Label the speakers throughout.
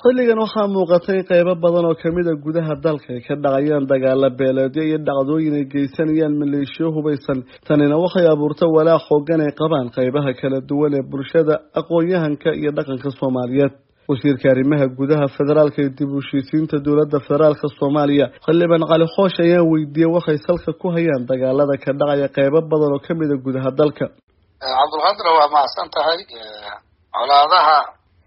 Speaker 1: xilligan waxaa muuqatay qaybo badan oo kamid a gudaha dalka ay ka dhacayaan dagaalo beeleedyo iyo dhacdooyin ay geysanayaan maleeshiyo hubaysan tanina waxay abuurtay walaac xoogan ay qabaan qaybaha kala duwan ee bulshada aqoon-yahanka iyo dhaqanka Soomaaliyeed. wasiirka arrimaha gudaha federaalka ee dib u heshiisiinta dowladda federaalka Soomaaliya Xildhibaan Cali Xoosh ayaa weydiiyay waxay salka ku hayaan dagaalada ka dhacaya qaybo badan oo kamid a gudaha dalka.
Speaker 2: Cabdulqaadir waa mahadsan tahay colaadaha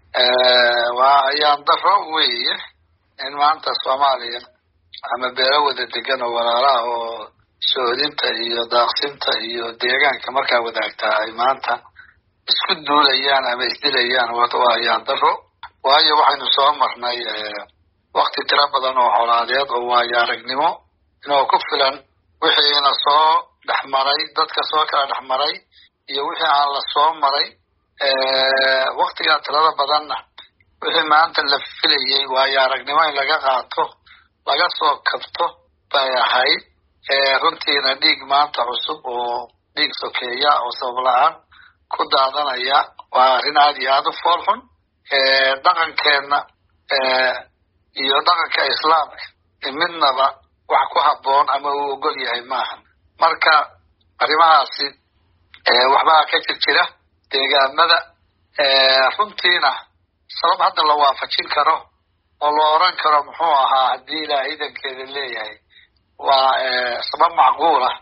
Speaker 2: waa ayaan daro weeye in maanta Soomaaliya ama beelo wada degan oo walaalaha oo soodinta iyo daaqsinta iyo deegaanka markaa wadaagtaa ay maanta isku duulayaan ama isdilayaan waa ayaan daro. waayo waxaynu soo marnay waqti tiro badan oo colaadeed oo waayo aragnimo inoo ku filan wixiina soo dhexmaray dadka soo kala dhexmaray iyo wixii aan la soo maray waqtigaa tirada badanna wixii maanta la filayay waayo aragnimo in laga qaato laga soo kabto bay ahayd. runtiina dhiig maanta cusub oo dhiig sokeeya oo sabab la-aan ku daadanaya waa arrin aad iyo aada u fool xun. dhaqankeena iyo dhaqanka islaamka midnaba wax ku habboon ama uu ogol yahay maaha. marka arrimahaasi waxbaa ka jira deegaamada runtiina sabab hadda la waafajin karo oo la oran karo muxuu ahaa haddii ilaahay idankeeda leeyahay waa sabab macquul ah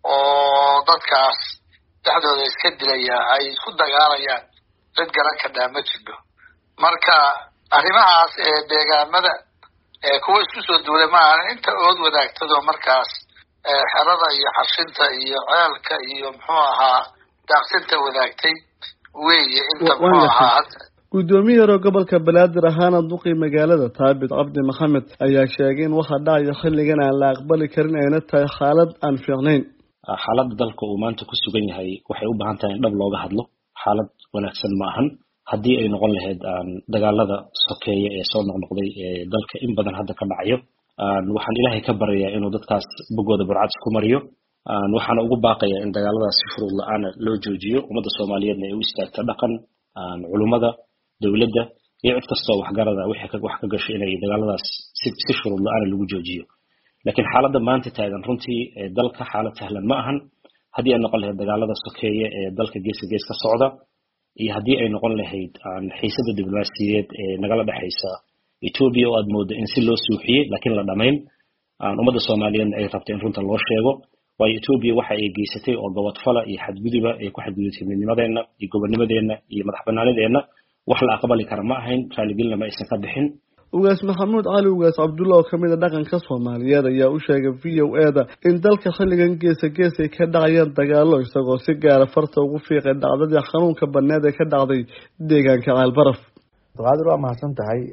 Speaker 2: oo dadkaas dhexdooda iska dilaya ay isku dagaalayaan cid garan ka dhaama jiro. marka arrimahaas deegaamada kuwa isku soo duulay maahan inta ood wadaagtado markaas xerada iyo xashinta iyo ceelka iyo muxuu ahaa daaqsinta wadaagtay weeye inta muxuu ahaa.
Speaker 1: gudoomiyaha gobolka Banaadir ahaana duqii magaalada Taabit Cabdi Maxamed ayaa sheegay in waxa dhacaya xilligan aan la aqbali karin ayna tahay xaalad aan fiicnayn.
Speaker 3: xaaladda dalka uu maanta ku sugan yahay waxay u baahan tahay in dhab looga hadlo. xaalad wanaagsan ma ahan haddii ay noqon lahayd dagaalada sokeeye ee soo noqnoqday ee dalka in badan hadda ka dhacayo. waxaan ilaahay ka baryayaa inuu dadkaas bogooda burcad ku mariyo. waxaan ugu baaqayaa in dagaaladaas si shuruud la'aan loo joojiyo. ummadda Soomaaliyeedna ay u istaagto dhaqan culimada dawladda iyo cid kasta wax garada wixii wax ka gashay inay dagaaladaas si shuruud la'aan lagu joojiyo. laakiin xaaladda maanta taagan runtii dalka xaalad sahlan ma ahan haddii ay noqon lahayd dagaalada sokeeye ee dalka gees ka socda iyo haddii ay noqon lahayd xiisadda diblomaasiyadeed ee nagala dhexaysa Ethiopia oo aad moodo in si loo suuxiyay laakiin la dhamayn. ummadda Soomaaliyeed ay rabtay in runta loo sheego waayo Ethiopia waxa ay geysatay oo gobodfala iyo xadguduba ay ku xadgudubtay midnimadeena iyo gobonnimadeena iyo madaxbannaanideena wax la aqbali kara ma ahayn raaligelina ma aysan ka bixin.
Speaker 1: ugaas Maxamuud Cali ugaas Cabdulla oo kamid ah dhaqanka Soomaaliyeed ayaa u sheegay VOA in dalka xilligan gees ay ka dhacayaan dagaalo isagoo si gaar ah farta ugu fiiqay dhacdadii xanuunka baneed ee ka dhacday deegaanka Caalbaraf.
Speaker 4: Qaadir waa mahadsan tahay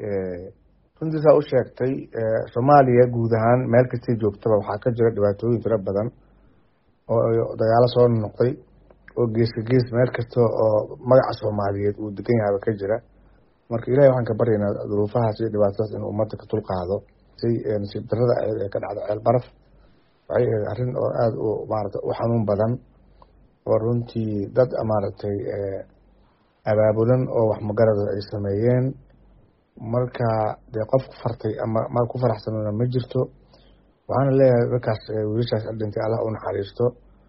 Speaker 4: runtii saa u sheegtay Soomaaliya guud ahaan meel kasta joogtaba waxaa ka jira dhibaatooyin tiro badan oo dagaalo soo noqday oo gees meel kasta oo magaca Soomaaliyeed uu degan yahay ka jira. marka ilaahay waxaan ka baryaynaa duruufahaas iyo dhibaatadaas in ummadda ka dulqaado si nasiib darrada ee ka dhacda Caalbaraf waxay arrin oo aad u maaragtay u xanuun badan oo runtii dad maaragtay abaabulan oo wax magarada ay sameeyeen. marka dee qof ku fartay ama ku faraxsanana ma jirto. waxaana leeyahay dadkaas wiilashaas dhintay Allah u naxariisto.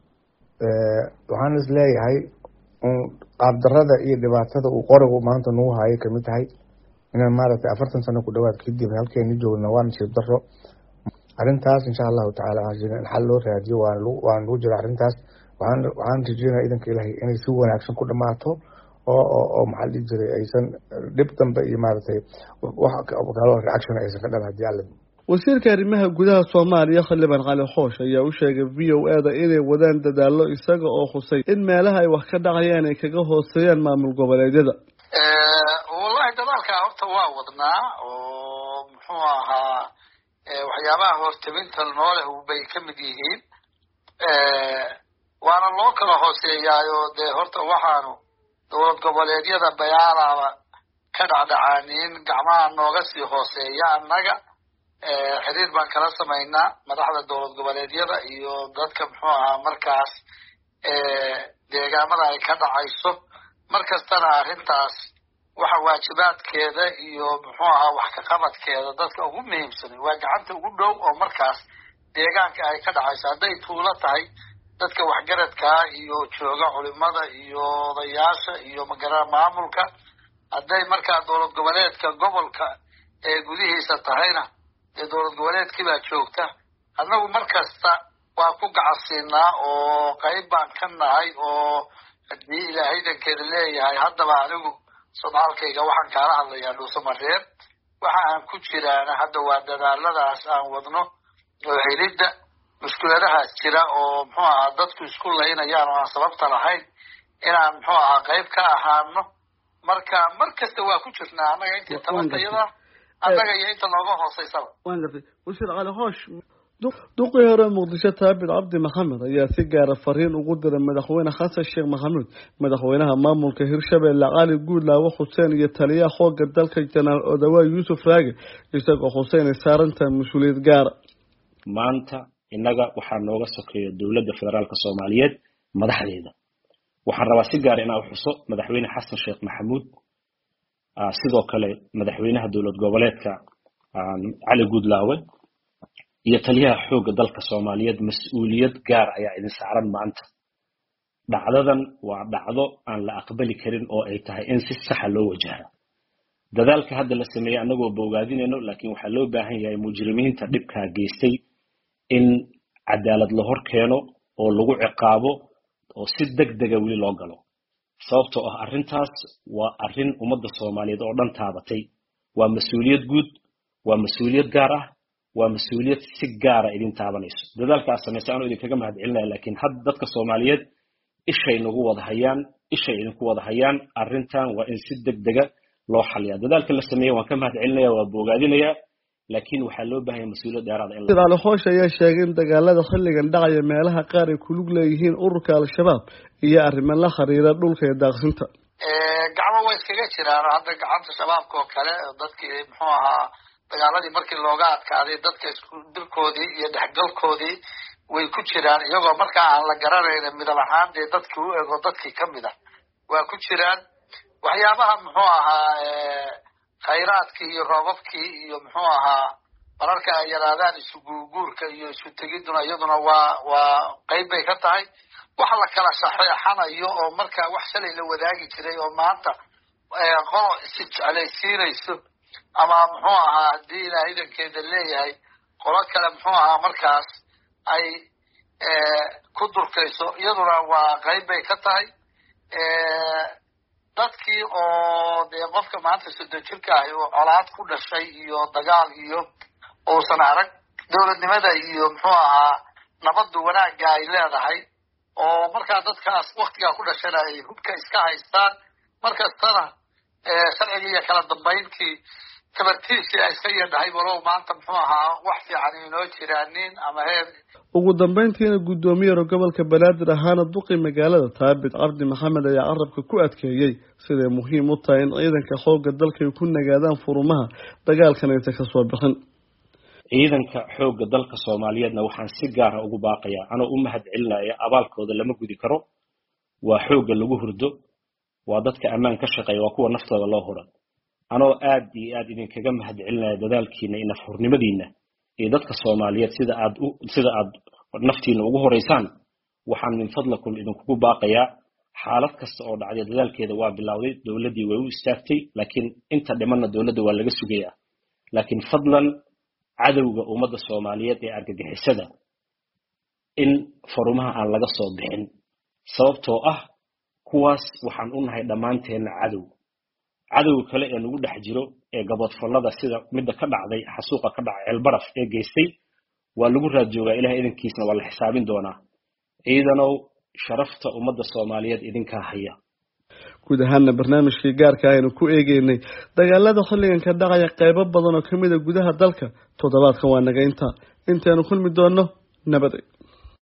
Speaker 4: waxaan is leeyahay qaabdarrada iyo dhibaatada uu qorigu maanta nagu hayo kamid tahay inaan maaragtay 40 sano ku dhawaad kadib halkeeni joogna waan nasiib darro. arrintaas insha Allahu tacaala in xal loo raadiyo waan lagu jira arrintaas. waxaan rajeynayaa idanka Ilaahay inay si wanaagsan ku dhamaato oo maxaa la jiray aysan dhib dambe iyo maaragtay wax kale reaction aysan ka dhalan haddii alla.
Speaker 1: wasiirka arrimaha gudaha Soomaaliya Xildhibaan Cali Xoosh ayaa u sheegay VOA inay wadaan dadaalo isaga oo xusay in meelaha ay wax ka dhacayaan ay kaga hooseeyaan maamul goboleedyada.
Speaker 2: wallahi dadaalka horta waa wadnaa oo muxuu ahaa waxyaabaha hortaminta noole bay ka mid yihiin waana loo kala hooseeyaayo dee horta waxaanu dowlad goboleedyada bayaalaaba ka dhacdhacaaniin gacmaha nooga sii hooseeya annaga. xiriir baan kala samaynaa madaxda dowlad goboleedyada iyo dadka muxuu ahaa markaas deegaamada ay ka dhacayso markastana arrintaas waxa waajibaadkeeda iyo muxuu ahaa wax ka qabadkeeda dadka ugu muhiimsan waa gacanta ugu dhow oo markaas deegaanka ay ka dhacayso hadday tuulo tahay dadka waxgaradka iyo jooga culimada iyo odayaasha iyo maamulka hadday markaa dowlad goboleedka gobolka ee gudihiisa tahayna dee dowlad goboleedkii baa joogta annagu markasta waa ku gacasiinaa oo qayb baan ka nahay oo haddii ilaahaydankeeda leeyahay haddaba anigu sodaalkayga waxaan kaala hadlayaa dhuusamareeb waxa aan ku jiraana hadda waa dadaaladaas aan wadno oo helidda mushkuladahaas jira oo muxuu ahaa dadku isku laynayaan oo aan sababta lahayn inaan muxuu ahaa qayb ka ahaano marka mar kasta waa ku jirnaa annaga intii tabartayada annaga iyo inta nooga hooseysaba
Speaker 1: waan gartay wasiir cali hoosh duqii hore muqdisho taabit cabdi maxamed ayaa si gaara fariin ugu diray madaxweyne xasan sheekh maxamuud madaxweynaha maamulka hirshabelle cali guudlaawo xuseen iyo taliyaha xoogga dalka janaal odawaa yuusuf raage isagoo xuseen ay saarantahay mas-uuliyad gaara
Speaker 3: maanta innaga waxaa nooga sokeeya dowladda federaalka soomaaliyeed madaxdeeda waxaan rabaa si gaara inaan xuso madaxweyne xasan sheekh maxamuud sidoo kale madaxweynaha dowlad goboleedka cali guudlaawe iyo taliyaha xoogga dalka soomaaliyeed mas-uuliyad gaar ayaa idin saaran maanta dhacdadan waa dhacdo aan la aqbali karin oo ay tahay in si saxa loo wajaha dadaalka hadda la sameeyay annagoo bogaadinayno laakiin waxaa loo baahan yahay mujrimiinta dhibkaa geystay in cadaalad la hor keeno oo lagu ciqaabo oo si degdega weli loo galo sababtoo ah arrintaas waa arrin ummadda soomaaliyeed oo dhan taabatay waa mas-uuliyad guud waa mas-uuliyad gaar ah waa mas-uuliyad si gaara idin taabanayso dadaalka aad samaysay anuu idinkaga mahadcelinaya laakiin hadda dadka soomaaliyeed ishay nagu wada hayaan ishay idinku wada hayaan arrintan waa in si degdega loo xaliyaa dadaalka la sameeyay waan ka mahadcelinaya waa bogaadinaya laakiin waxaa loo baahan yahay mas-uuliyad dheeraad in
Speaker 1: cali hoosh ayaa sheegay in dagaalada xilligan dhacaya meelaha qaar ay ku lug leeyihiin ururka al-shabaab iyo arrimo la xiriira dhulka iyo daaqsinta
Speaker 2: gacmo way iskaga jiraan hadda gacanta shabaabka oo kale dadkii muxuu ahaa dagaaladii markii looga adkaaday dadka isku dirkoodii iyo dhexgalkoodii way ku jiraan iyagoo markaa aan la garanaynin midab ahaan dee dadkii u ego dadkii kamid ah waa ku jiraan waxyaabaha muxuu ahaa khayraadkii iyo roobabkii iyo muxuu ahaa mararka ay yaraadaan isu guurguurka iyo isu tegiduna iyaduna waa qayb bay ka tahay wax la kala saxeexanayo oo markaa wax shalay la wadaagi jiray oo maanta qolo isi jeclaysiinayso ama muxuu ahaa haddii ilaahay idankeeda leeyahay qolo kale muxuu ahaa markaas ay ku durkayso iyaduna waa qayb bay ka tahay dadkii oo dee qofka maanta soddon jirka ahi oo colaad ku dhashay iyo dagaal iyo uusan arag dowladnimada iyo muxuu ahaa nabaddu wanaagga ay leedahay oo markaa dadkaas waktigaa ku dhashana ay hubka iska haystaan markastana sharcigii iyo kala dambaynkii tabartiisii ay iska yadhahay walow maanta muxuu ahaa wax fiican inoo jiraanin ama heer
Speaker 1: ugu dambeyntiina guddoomiyaha gobolka banaadir ahaana duqi magaalada taabit cabdi maxamed ayaa carabka ku adkeeyey siday muhiim u tahay in ciidanka xoogga dalka ay ku nagaadaan furumaha dagaalkan aysan ka soo bixin
Speaker 3: ciidanka xoogga dalka soomaaliyeedna waxaan si gaara ugu baaqayaa anoo u mahadcelinaya abaalkooda lama gudi karo waa xoogga lagu hurdo waa dadka ammaan ka shaqeeya waa kuwa naftooda loo hura anoo aad iyo aad idinkaga mahadcelinaya dadaalkiina iyo nafhurnimadiina iyo dadka soomaaliyeed sida aad naftiina ugu horeysaan waxaan min fadlakum idinkugu baaqayaa xaalad kasta oo dhacday dadaalkeeda waa bilowday dowladdii way u istaagtay laakiin inta dhimanna dowladda waa laga sugayaa laakiin fadlan cadowga ummadda soomaaliyeed ee argagixisada in farumaha aan laga soo bixin sababtoo ah kuwaas waxaan u nahay dhammaanteenna cadowga kale ee nagu dhex jiro ee gabadfallada sida midda ka dhacday xasuuqa ka dhacay ceelbaraf ee geystay waa lagu raad joogaa ilahay idankiisna waa la xisaabin doonaa ciidanow sharafta ummadda soomaaliyeed idinkaa haya
Speaker 1: guud ahaana barnaamijkii gaarka aynu ku eegeynay dagaalada xilligan ka dhacaya qaybo badan oo kamid a gudaha dalka toddobaadkan waa naga intaynu kulmi doono nabad